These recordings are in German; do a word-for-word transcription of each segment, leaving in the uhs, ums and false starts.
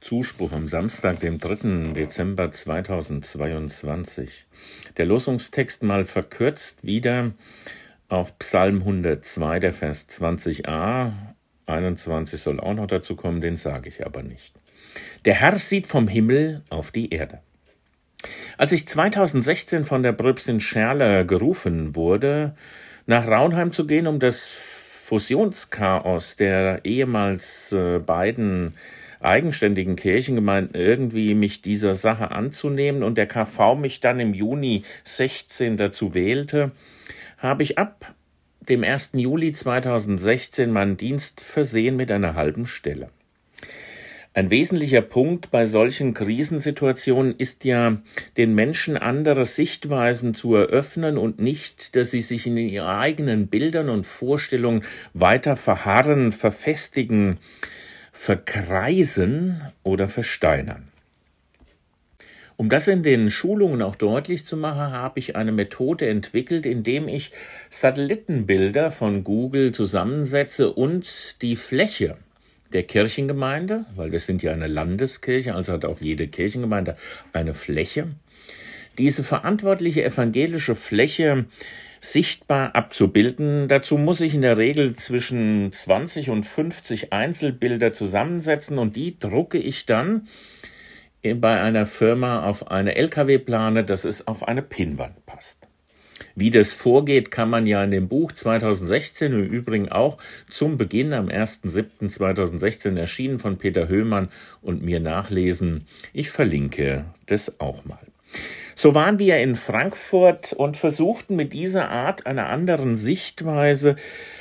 Zuspruch am Samstag, dem dritten Dezember zweitausendzweiundzwanzig. Der Losungstext mal verkürzt wieder auf Psalm hundertzwei, der Vers zwanzig a. einundzwanzig soll auch noch dazu kommen, den sage ich aber nicht. Der Herr sieht vom Himmel auf die Erde. Als ich zweitausendsechzehn von der Pröpstin Scherler gerufen wurde, nach Raunheim zu gehen, um das Fusionschaos der ehemals äh, beiden eigenständigen Kirchengemeinden irgendwie mich dieser Sache anzunehmen und der K V mich dann im Juni sechzehn dazu wählte, habe ich ab dem ersten Juli zweitausendsechzehn meinen Dienst versehen mit einer halben Stelle. Ein wesentlicher Punkt bei solchen Krisensituationen ist ja, den Menschen andere Sichtweisen zu eröffnen und nicht, dass sie sich in ihren eigenen Bildern und Vorstellungen weiter verharren, verfestigen, verkreisen oder versteinern. Um das in den Schulungen auch deutlich zu machen, habe ich eine Methode entwickelt, indem ich Satellitenbilder von Google zusammensetze und die Fläche der Kirchengemeinde, weil wir sind ja eine Landeskirche, also hat auch jede Kirchengemeinde eine Fläche, diese verantwortliche evangelische Fläche sichtbar abzubilden. Dazu muss ich in der Regel zwischen zwanzig und fünfzig Einzelbilder zusammensetzen und die drucke ich dann bei einer Firma auf eine L K W-Plane, dass es auf eine Pinnwand passt. Wie das vorgeht, kann man ja in dem Buch zweitausendsechzehn, im Übrigen auch zum Beginn am ersten siebten zweitausendsechzehn erschienen von Peter Höhmann und mir nachlesen. Ich verlinke das auch mal. So waren wir in Frankfurt und versuchten mit dieser Art einer anderen Sichtweise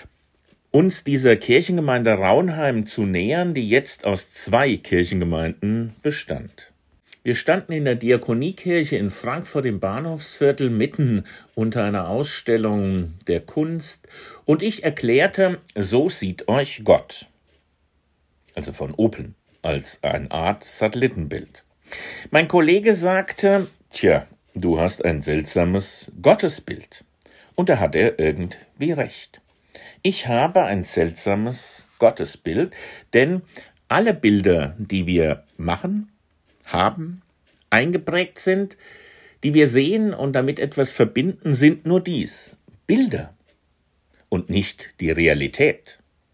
uns dieser Kirchengemeinde Raunheim zu nähern, die jetzt aus zwei Kirchengemeinden bestand. Wir standen in der Diakoniekirche in Frankfurt im Bahnhofsviertel mitten unter einer Ausstellung der Kunst und ich erklärte, so sieht euch Gott. Also von oben, als eine Art Satellitenbild. Mein Kollege sagte, tja, du hast ein seltsames Gottesbild. Und da hat er irgendwie recht. Ich habe ein seltsames Gottesbild, denn alle Bilder, die wir machen, haben, eingeprägt sind, die wir sehen und damit etwas verbinden, sind nur dies, Bilder und nicht die Realität.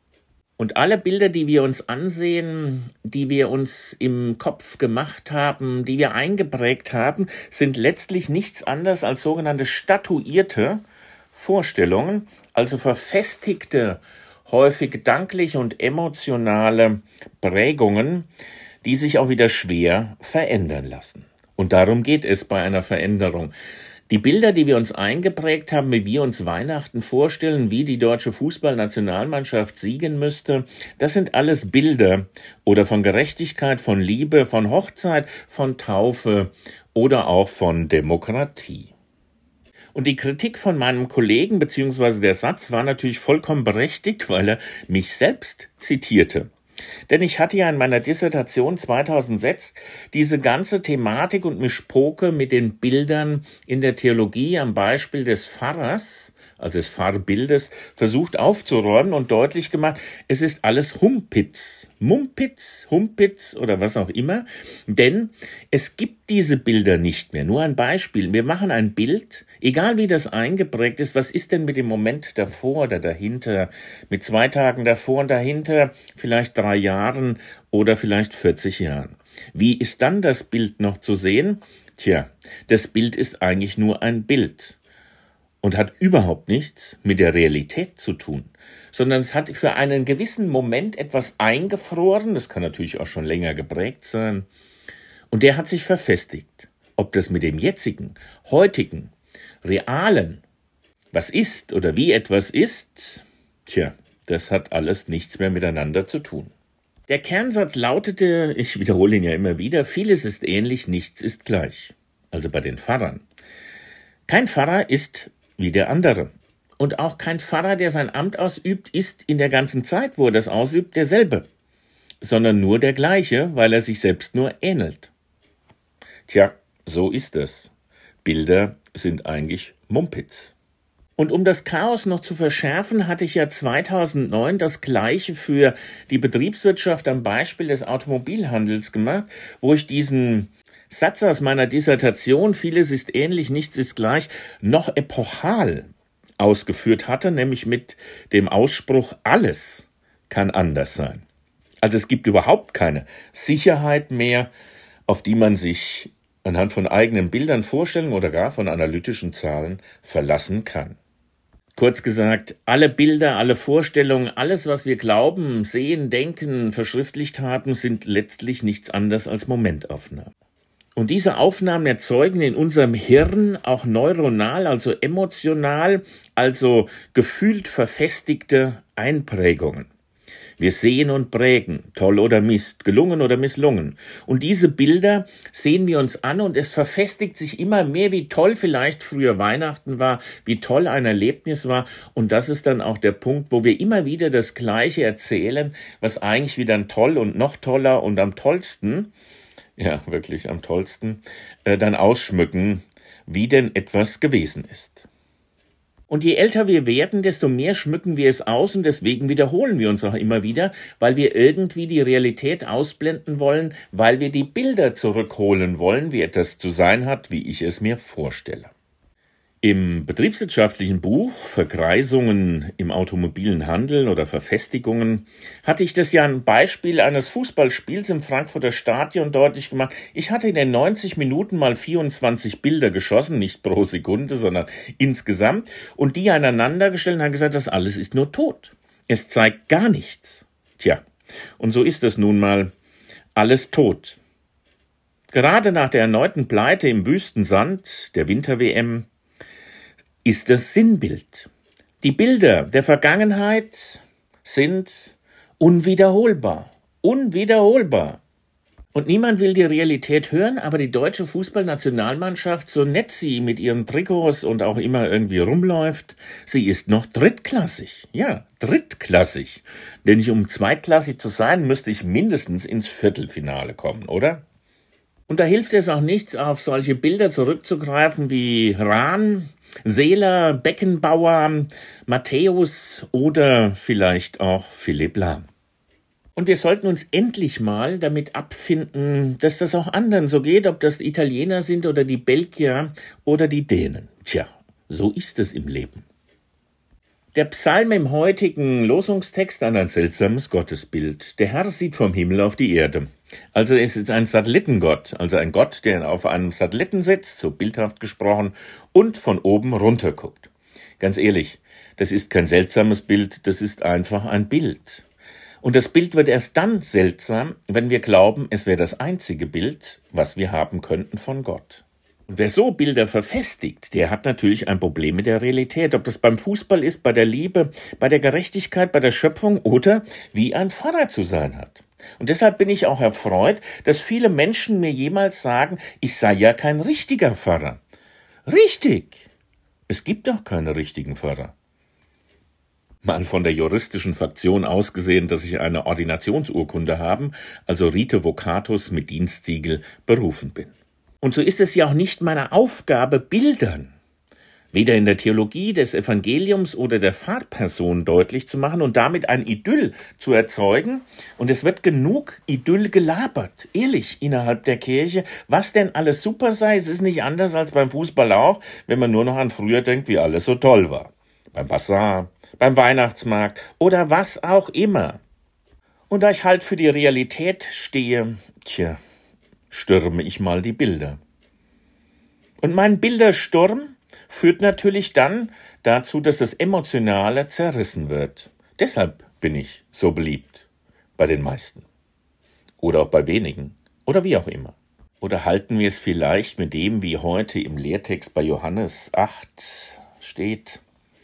Und alle Bilder, die wir uns ansehen, die wir uns im Kopf gemacht haben, die wir eingeprägt haben, sind letztlich nichts anderes als sogenannte statuierte Vorstellungen, also verfestigte, häufig gedankliche und emotionale Prägungen, die sich auch wieder schwer verändern lassen. Und darum geht es bei einer Veränderung. Die Bilder, die wir uns eingeprägt haben, wie wir uns Weihnachten vorstellen, wie die deutsche Fußballnationalmannschaft siegen müsste, das sind alles Bilder oder von Gerechtigkeit, von Liebe, von Hochzeit, von Taufe oder auch von Demokratie. Und die Kritik von meinem Kollegen bzw. der Satz war natürlich vollkommen berechtigt, weil er mich selbst zitierte. Denn ich hatte ja in meiner Dissertation zweitausendsechs diese ganze Thematik und Mischpoke mit den Bildern in der Theologie am Beispiel des Pfarrers, also des Pfarrbildes, versucht aufzuräumen und deutlich gemacht, es ist alles Humpitz, Mumpitz, Humpitz oder was auch immer, denn es gibt diese Bilder nicht mehr. Nur ein Beispiel, wir machen ein Bild, egal wie das eingeprägt ist, was ist denn mit dem Moment davor oder dahinter, mit zwei Tagen davor und dahinter, vielleicht drei Jahren oder vielleicht vierzig Jahren. Wie ist dann das Bild noch zu sehen? Tja, das Bild ist eigentlich nur ein Bild. Und hat überhaupt nichts mit der Realität zu tun, sondern es hat für einen gewissen Moment etwas eingefroren, das kann natürlich auch schon länger geprägt sein, und der hat sich verfestigt. Ob das mit dem jetzigen, heutigen, realen, was ist oder wie etwas ist, tja, das hat alles nichts mehr miteinander zu tun. Der Kernsatz lautete, ich wiederhole ihn ja immer wieder, vieles ist ähnlich, nichts ist gleich. Also bei den Pfarrern. Kein Pfarrer ist wie der andere. Und auch kein Pfarrer, der sein Amt ausübt, ist in der ganzen Zeit, wo er das ausübt, derselbe, sondern nur der gleiche, weil er sich selbst nur ähnelt. Tja, so ist es. Bilder sind eigentlich Mumpitz. Und um das Chaos noch zu verschärfen, hatte ich ja zweitausendneun das Gleiche für die Betriebswirtschaft am Beispiel des Automobilhandels gemacht, wo ich diesen Satz aus meiner Dissertation, vieles ist ähnlich, nichts ist gleich, noch epochal ausgeführt hatte, nämlich mit dem Ausspruch, alles kann anders sein. Also es gibt überhaupt keine Sicherheit mehr, auf die man sich anhand von eigenen Bildern, Vorstellungen oder gar von analytischen Zahlen verlassen kann. Kurz gesagt, alle Bilder, alle Vorstellungen, alles, was wir glauben, sehen, denken, verschriftlicht haben, sind letztlich nichts anderes als Momentaufnahmen. Und diese Aufnahmen erzeugen in unserem Hirn auch neuronal, also emotional, also gefühlt verfestigte Einprägungen. Wir sehen und prägen, toll oder Mist, gelungen oder misslungen. Und diese Bilder sehen wir uns an und es verfestigt sich immer mehr, wie toll vielleicht früher Weihnachten war, wie toll ein Erlebnis war. Und das ist dann auch der Punkt, wo wir immer wieder das Gleiche erzählen, was eigentlich wieder toll und noch toller und am tollsten, ja wirklich am tollsten, äh, dann ausschmücken, wie denn etwas gewesen ist. Und je älter wir werden, desto mehr schmücken wir es aus und deswegen wiederholen wir uns auch immer wieder, weil wir irgendwie die Realität ausblenden wollen, weil wir die Bilder zurückholen wollen, wie etwas zu sein hat, wie ich es mir vorstelle. Im betriebswirtschaftlichen Buch Vergreisungen im automobilen Handel oder Verfestigungen hatte ich das ja ein Beispiel eines Fußballspiels im Frankfurter Stadion deutlich gemacht. Ich hatte in den neunzig Minuten mal vierundzwanzig Bilder geschossen, nicht pro Sekunde, sondern insgesamt, und die aneinander gestellt und haben gesagt, das alles ist nur tot. Es zeigt gar nichts. Tja, und so ist es nun mal alles tot. Gerade nach der erneuten Pleite im Wüstensand der Winter-W M ist das Sinnbild. Die Bilder der Vergangenheit sind unwiederholbar. Unwiederholbar. Und niemand will die Realität hören, aber die deutsche Fußballnationalmannschaft, so nett sie mit ihren Trikots und auch immer irgendwie rumläuft, sie ist noch drittklassig. Ja, drittklassig. Denn nicht um zweitklassig zu sein, müsste ich mindestens ins Viertelfinale kommen, oder? Und da hilft es auch nichts, auf solche Bilder zurückzugreifen wie Rahn, Seeler, Beckenbauer, Matthäus oder vielleicht auch Philipp Lahm. Und wir sollten uns endlich mal damit abfinden, dass das auch anderen so geht, ob das die Italiener sind oder die Belgier oder die Dänen. Tja, so ist es im Leben. Der Psalm im heutigen Losungstext an ein seltsames Gottesbild. Der Herr sieht vom Himmel auf die Erde. Also es ist ein Satellitengott, also ein Gott, der auf einem Satelliten sitzt, so bildhaft gesprochen, und von oben runter guckt. Ganz ehrlich, das ist kein seltsames Bild, das ist einfach ein Bild. Und das Bild wird erst dann seltsam, wenn wir glauben, es wäre das einzige Bild, was wir haben könnten von Gott. Und wer so Bilder verfestigt, der hat natürlich ein Problem mit der Realität. Ob das beim Fußball ist, bei der Liebe, bei der Gerechtigkeit, bei der Schöpfung oder wie ein Pfarrer zu sein hat. Und deshalb bin ich auch erfreut, dass viele Menschen mir jemals sagen, ich sei ja kein richtiger Pfarrer. Richtig! Es gibt doch keine richtigen Pfarrer. Mal von der juristischen Fraktion ausgesehen, dass ich eine Ordinationsurkunde haben, also Rite Vocatus mit Dienstsiegel, berufen bin. Und so ist es ja auch nicht meine Aufgabe, Bildern, weder in der Theologie des Evangeliums oder der Pfarrperson deutlich zu machen und damit ein Idyll zu erzeugen. Und es wird genug Idyll gelabert, ehrlich, innerhalb der Kirche, was denn alles super sei. Es ist nicht anders als beim Fußball auch, wenn man nur noch an früher denkt, wie alles so toll war. Beim Bazar, beim Weihnachtsmarkt oder was auch immer. Und da ich halt für die Realität stehe, tja, stürme ich mal die Bilder. Und mein Bildersturm führt natürlich dann dazu, dass das Emotionale zerrissen wird. Deshalb bin ich so beliebt bei den meisten. Oder auch bei wenigen. Oder wie auch immer. Oder halten wir es vielleicht mit dem, wie heute im Lehrtext bei Johannes acht steht: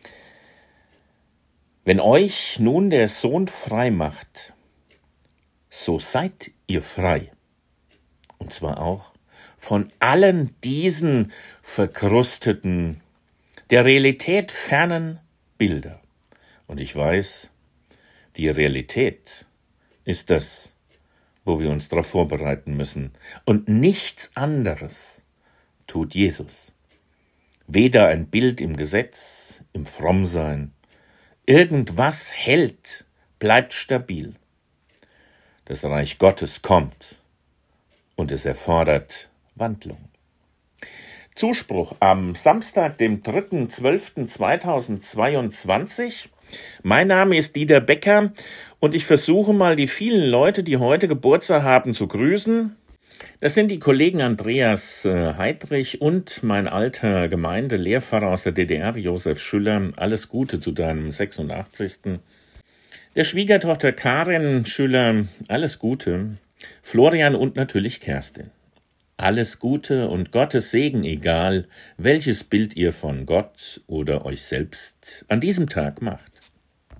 Wenn euch nun der Sohn frei macht, so seid ihr frei. Und zwar auch von allen diesen verkrusteten, der Realität fernen Bilder. Und ich weiß, die Realität ist das, wo wir uns darauf vorbereiten müssen. Und nichts anderes tut Jesus. Weder ein Bild im Gesetz, im Frommsein. Irgendwas hält, bleibt stabil. Das Reich Gottes kommt und es erfordert Wandlung. Zuspruch am Samstag, dem dritten zwölften zweitausendzweiundzwanzig. Mein Name ist Dieter Becker und ich versuche mal die vielen Leute, die heute Geburtstag haben, zu grüßen. Das sind die Kollegen Andreas Heidrich und mein alter Gemeindelehrpfarrer aus der D D R, Josef Schüller. Alles Gute zu deinem sechsundachtzigsten Der Schwiegertochter Karin Schüller, alles Gute. Florian und natürlich Kerstin. Alles Gute und Gottes Segen, egal welches Bild ihr von Gott oder euch selbst an diesem Tag macht.